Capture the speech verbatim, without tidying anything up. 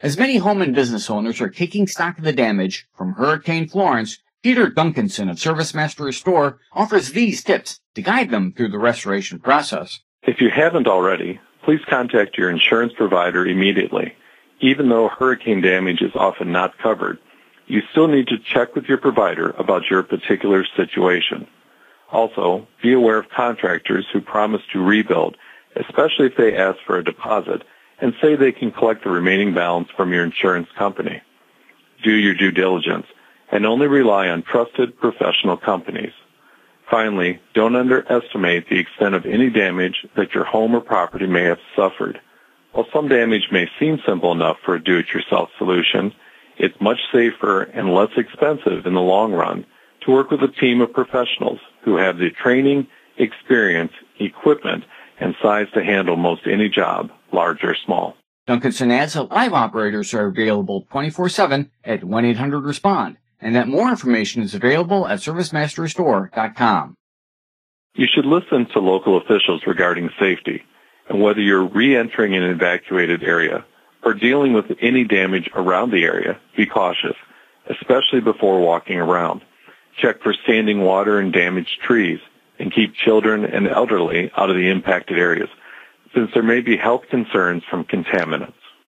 As many home and business owners are taking stock of the damage from Hurricane Florence, Peter Duncanson of ServiceMaster Restore offers these tips to guide them through the restoration process. If you haven't already, please contact your insurance provider immediately. Even though hurricane damage is often not covered, you still need to check with your provider about your particular situation. Also, be aware of contractors who promise to rebuild, especially if they ask for a deposit and say they can collect the remaining balance from your insurance company. Do your due diligence and only rely on trusted professional companies. Finally, don't underestimate the extent of any damage that your home or property may have suffered. While some damage may seem simple enough for a do-it-yourself solution, it's much safer and less expensive in the long run to work with a team of professionals who have the training, experience, equipment, and size to handle most any job, large or small. Duncanson adds that live operators are available twenty-four seven at one eight hundred respond, and that more information is available at service master restore dot com. You should listen to local officials regarding safety, and whether you're re-entering an evacuated area or dealing with any damage around the area, be cautious, especially before walking around. Check for standing water and damaged trees, and keep children and elderly out of the impacted areas, since there may be health concerns from contaminants.